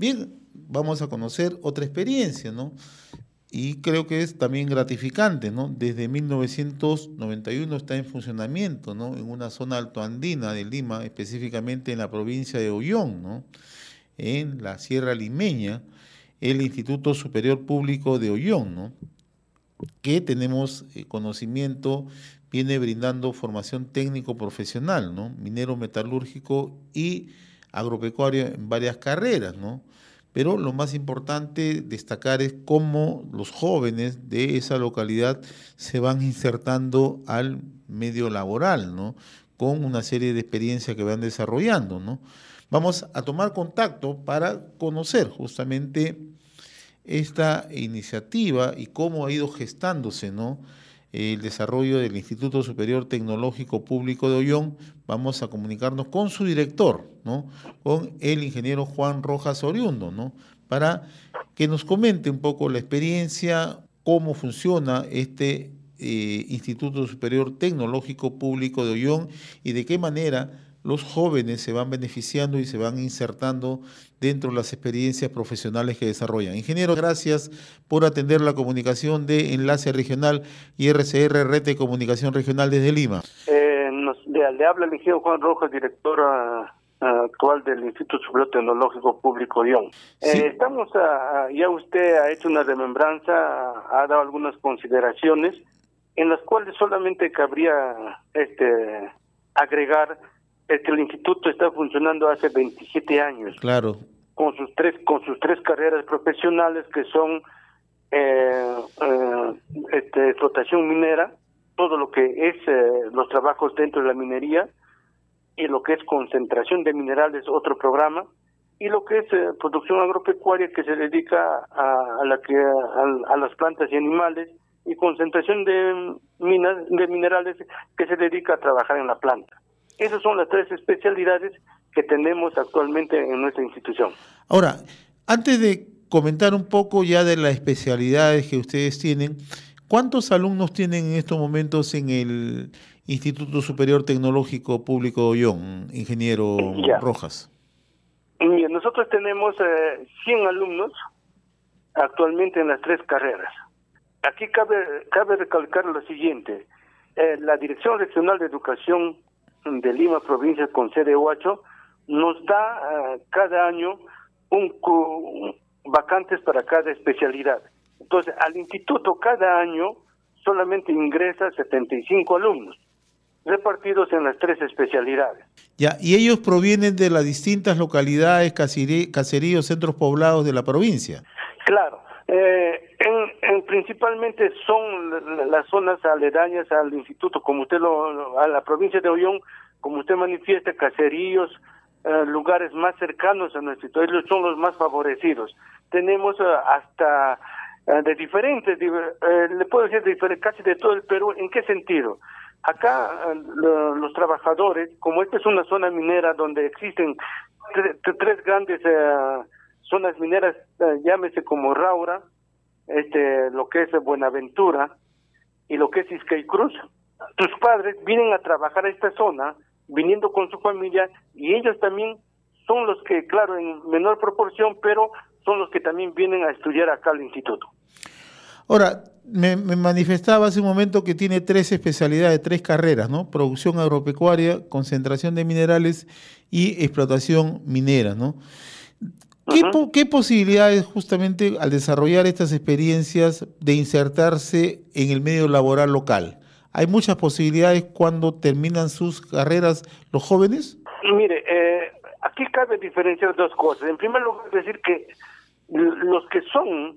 Bien, vamos a conocer otra experiencia, ¿no? Y creo que es también gratificante, ¿no? Desde 1991 está en funcionamiento, ¿no? En una zona altoandina de Lima, específicamente en la provincia de Ollón, ¿no? En la Sierra Limeña, el Instituto Superior Público de Ollón, ¿no? Que tenemos conocimiento, viene brindando formación técnico-profesional, ¿no? Minero metalúrgico y agropecuario en varias carreras, ¿no? Pero lo más importante destacar es cómo los jóvenes de esa localidad se van insertando al medio laboral, ¿no? Con una serie de experiencias que van desarrollando, ¿no? Vamos a tomar contacto para conocer justamente esta iniciativa y cómo ha ido gestándose, ¿no? El desarrollo del Instituto Superior Tecnológico Público de Ollón. Vamos a comunicarnos con su director, ¿no? Con el ingeniero Juan Rojas Oriundo, ¿no? Para que nos comente un poco la experiencia, cómo funciona este Instituto Superior Tecnológico Público de Ollón y de qué manera los jóvenes se van beneficiando y se van insertando dentro de las experiencias profesionales que desarrollan. Ingeniero, gracias por atender la comunicación de Enlace Regional y RCR, Red de Comunicación Regional desde Lima. Le habla el ingeniero Juan Rojas, director actual del Instituto Superior Tecnológico Público de Ollón. Sí. Ya usted ha hecho una remembranza, ha dado algunas consideraciones en las cuales solamente cabría agregar que el instituto está funcionando hace 27 años. Claro. Con sus tres carreras profesionales que son explotación minera, todo lo que es los trabajos dentro de la minería, y lo que es concentración de minerales, otro programa, y lo que es producción agropecuaria, que se dedica a las plantas y animales, y concentración de minerales, que se dedica a trabajar en la planta. Esas son las tres especialidades que tenemos actualmente en nuestra institución. Ahora, antes de comentar un poco ya de las especialidades que ustedes tienen, ¿cuántos alumnos tienen en estos momentos en el Instituto Superior Tecnológico Público de Ollón, ingeniero Rojas? Bien, nosotros tenemos 100 alumnos actualmente en las tres carreras. Aquí cabe recalcar lo siguiente: la Dirección Regional de Educación de Lima, provincia con sede Huacho, nos da cada año vacantes para cada especialidad. Entonces, al instituto cada año solamente ingresa 75 alumnos, repartidos en las tres especialidades. Ya, y ellos provienen de las distintas localidades, caseríos, centros poblados de la provincia. Claro, principalmente son las zonas aledañas al instituto, como usted a la provincia de Ollón, como usted manifiesta, caseríos, lugares más cercanos a nuestro instituto, ellos son los más favorecidos. Tenemos hasta de diferentes, le puedo decir casi de todo el Perú. ¿En qué sentido? Acá los trabajadores, como esta es una zona minera donde existen tres grandes zonas mineras, llámese como Raura, lo que es Buenaventura y lo que es Izcaicruz. Tus padres vienen a trabajar a esta zona, viniendo con su familia, y ellos también son los que, claro, en menor proporción, pero son los que también vienen a estudiar acá al instituto. Ahora, me manifestaba hace un momento que tiene tres especialidades, tres carreras, ¿no? Producción agropecuaria, concentración de minerales y explotación minera, ¿no? ¿Qué posibilidades justamente al desarrollar estas experiencias de insertarse en el medio laboral local? ¿Hay muchas posibilidades cuando terminan sus carreras los jóvenes? Mire, aquí cabe diferenciar dos cosas. En primer lugar, decir que los que son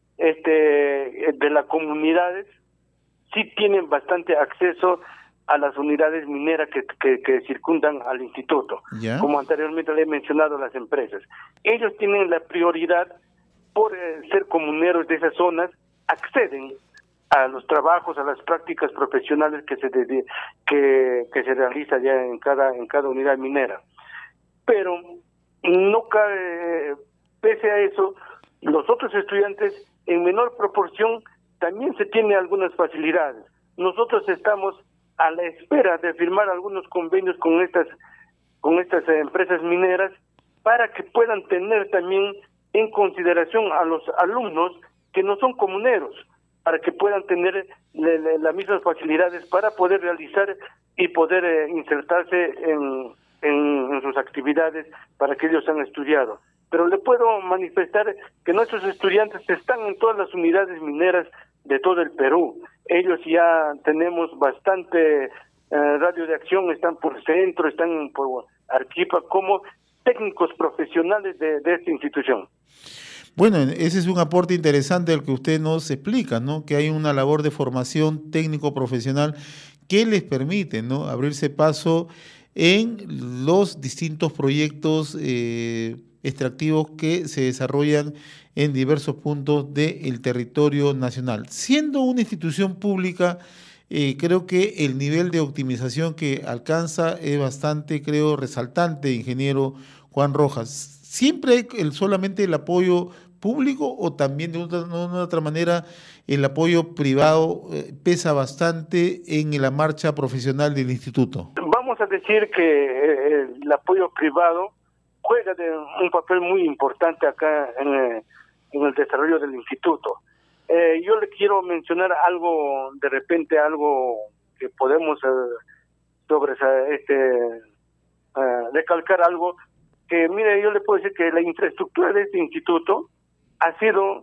de las comunidades sí tienen bastante acceso a las unidades mineras que circundan al instituto. ¿Ya? Como anteriormente le he mencionado, las empresas. Ellos tienen la prioridad por ser comuneros de esas zonas, acceden a los trabajos, a las prácticas profesionales que se realiza ya en cada unidad minera. Pero no cabe, pese a eso, los otros estudiantes en menor proporción también se tienen algunas facilidades. Nosotros estamos a la espera de firmar algunos convenios con estas empresas mineras para que puedan tener también en consideración a los alumnos que no son comuneros, para que puedan tener las mismas facilidades para poder realizar y poder insertarse en sus actividades para que ellos han estudiado. Pero le puedo manifestar que nuestros estudiantes están en todas las unidades mineras de todo el Perú. Ellos ya tenemos bastante radio de acción, están por centro, están por Arequipa, como técnicos profesionales de esta institución. Bueno, ese es un aporte interesante el que usted nos explica, ¿no? Que hay una labor de formación técnico-profesional que les permite, ¿no?, abrirse paso en los distintos proyectos extractivos que se desarrollan en diversos puntos del territorio nacional. Siendo una institución pública, creo que el nivel de optimización que alcanza es bastante, creo, resaltante, ingeniero Juan Rojas. ¿Siempre hay solamente el apoyo público o también de una otra manera el apoyo privado pesa bastante en la marcha profesional del instituto? Vamos a decir que el apoyo privado juega un papel muy importante acá en el desarrollo del instituto. Yo le quiero mencionar algo, de repente algo que podemos recalcar algo, que mire, yo le puedo decir que la infraestructura de este instituto ha sido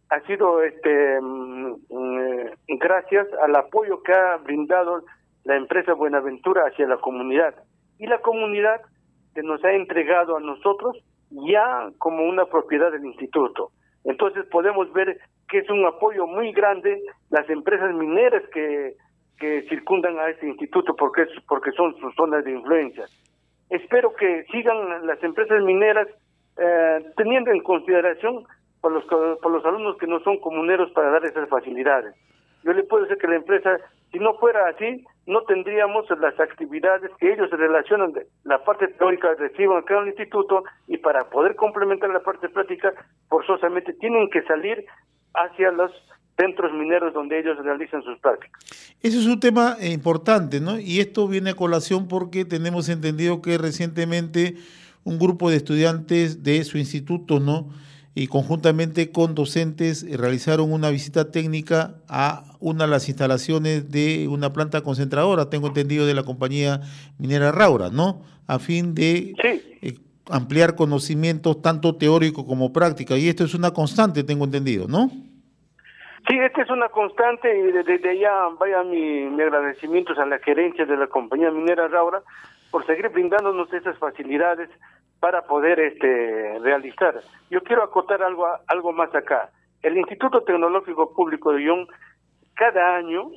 gracias al apoyo que ha brindado la empresa Buenaventura hacia la comunidad, y la comunidad que nos ha entregado a nosotros ya como una propiedad del instituto. Entonces podemos ver que es un apoyo muy grande las empresas mineras que circundan a este instituto, porque son sus zonas de influencia. Espero que sigan las empresas mineras teniendo en consideración por los alumnos que no son comuneros para dar esas facilidades. Yo le puedo decir que la empresa, si no fuera así, no tendríamos las actividades que ellos relacionan de la parte teórica reciban acá en el instituto, y para poder complementar la parte práctica, forzosamente tienen que salir hacia los centros mineros donde ellos realizan sus prácticas. Eso es un tema importante, ¿no? Y esto viene a colación porque tenemos entendido que recientemente un grupo de estudiantes de su instituto, ¿no?, y conjuntamente con docentes realizaron una visita técnica a una de las instalaciones de una planta concentradora, tengo entendido, de la compañía minera Raura, ¿no?, a fin de ampliar conocimientos tanto teórico como práctica, y esto es una constante, tengo entendido, ¿no? Sí, esta es una constante, y desde allá vaya mi agradecimientos a la gerencia de la compañía minera Raura por seguir brindándonos esas facilidades para poder realizar. Yo quiero acotar algo más acá. El Instituto Tecnológico Público de Uyón cada año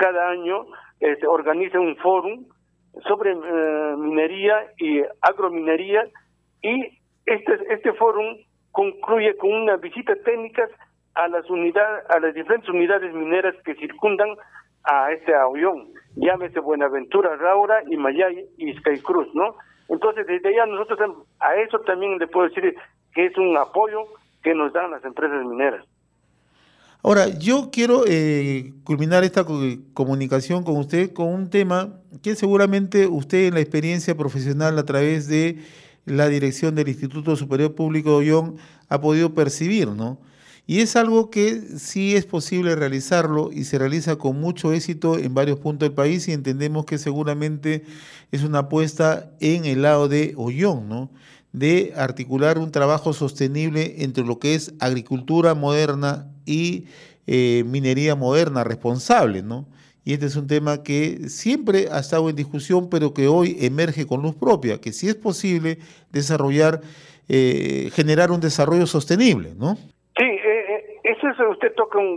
organiza un fórum sobre minería y agrominería, y este fórum concluye con una visita técnica a las diferentes unidades mineras que circundan a Uyón, llámese Buenaventura, Raura, Imayay y Izcaicruz, ¿no? Entonces, desde allá nosotros a eso también le puedo decir que es un apoyo que nos dan las empresas mineras. Ahora, yo quiero culminar esta comunicación con usted con un tema que seguramente usted, en la experiencia profesional a través de la dirección del Instituto Superior Público de Uyón, ha podido percibir, ¿no? Y es algo que sí es posible realizarlo y se realiza con mucho éxito en varios puntos del país, y entendemos que seguramente es una apuesta en el lado de Uyón, ¿no?, de articular un trabajo sostenible entre lo que es agricultura moderna y minería moderna responsable, ¿no? Y este es un tema que siempre ha estado en discusión, pero que hoy emerge con luz propia, que sí es posible desarrollar, generar un desarrollo sostenible, ¿no? Sí, eso usted toca un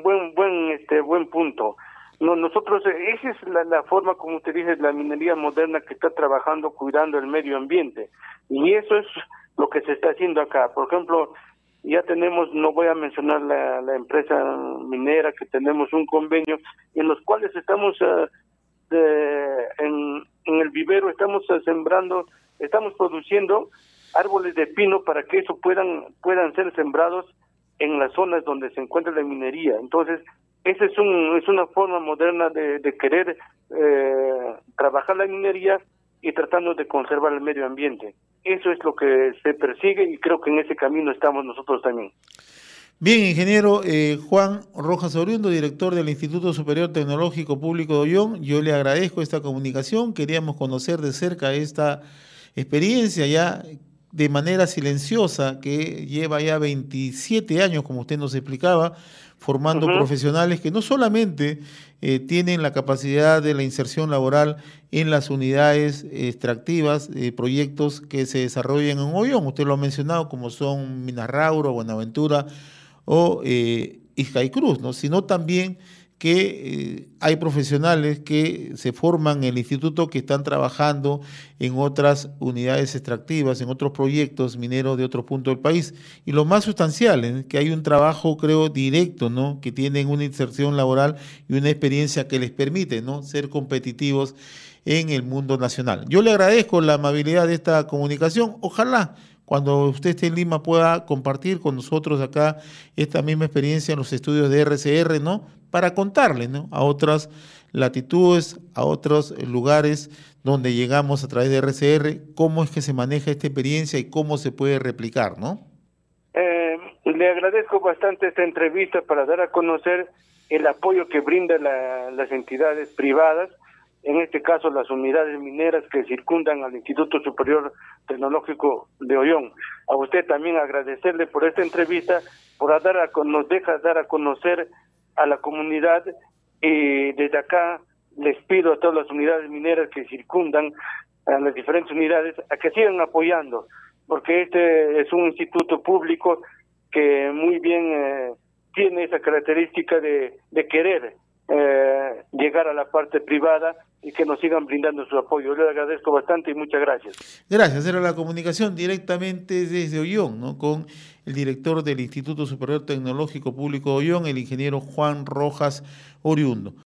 buen punto. Nosotros, esa es la forma, como usted dice, la minería moderna que está trabajando, cuidando el medio ambiente. Y eso es lo que se está haciendo acá. Por ejemplo, ya tenemos, no voy a mencionar la empresa minera, que tenemos un convenio en los cuales estamos en el vivero, estamos sembrando, estamos produciendo árboles de pino para que eso puedan ser sembrados en las zonas donde se encuentra la minería. Entonces, esa es una forma moderna de querer trabajar la minería y tratando de conservar el medio ambiente. eso es lo que se persigue y creo que en ese camino estamos nosotros también. Bien, ingeniero Juan Rojas Oriundo, director del Instituto Superior Tecnológico Público de Ollón, yo le agradezco esta comunicación, queríamos conocer de cerca esta experiencia ya de manera silenciosa que lleva ya 27 años, como usted nos explicaba, formando profesionales que no solamente tienen la capacidad de la inserción laboral en las unidades extractivas, proyectos que se desarrollan en Ollón, usted lo ha mencionado, como son Minasrauro, Buenaventura o Ixcaycruz, ¿no? Sino también que hay profesionales que se forman en el instituto que están trabajando en otras unidades extractivas, en otros proyectos mineros de otros puntos del país. Y lo más sustancial es que hay un trabajo, creo, directo, ¿no? Que tienen una inserción laboral y una experiencia que les permite, ¿no? Ser competitivos en el mundo nacional. Yo le agradezco la amabilidad de esta comunicación. Ojalá cuando usted esté en Lima pueda compartir con nosotros acá esta misma experiencia en los estudios de RCR, ¿no? Para contarle, ¿no? A otras latitudes, a otros lugares donde llegamos a través de RCR, cómo es que se maneja esta experiencia y cómo se puede replicar, ¿no? Le agradezco bastante esta entrevista para dar a conocer el apoyo que brindan las entidades privadas, en este caso las unidades mineras que circundan al Instituto Superior Tecnológico de Ollón. A usted también agradecerle por esta entrevista, nos deja dar a conocer a la comunidad, y desde acá les pido a todas las unidades mineras que circundan a las diferentes unidades a que sigan apoyando, porque este es un instituto público que muy bien tiene esa característica de querer llegar a la parte privada y que nos sigan brindando su apoyo. Les agradezco bastante y muchas gracias. Gracias. Era la comunicación directamente desde Ollón, ¿no? Con el director del Instituto Superior Tecnológico Público de Ollón, el ingeniero Juan Rojas Oriundo.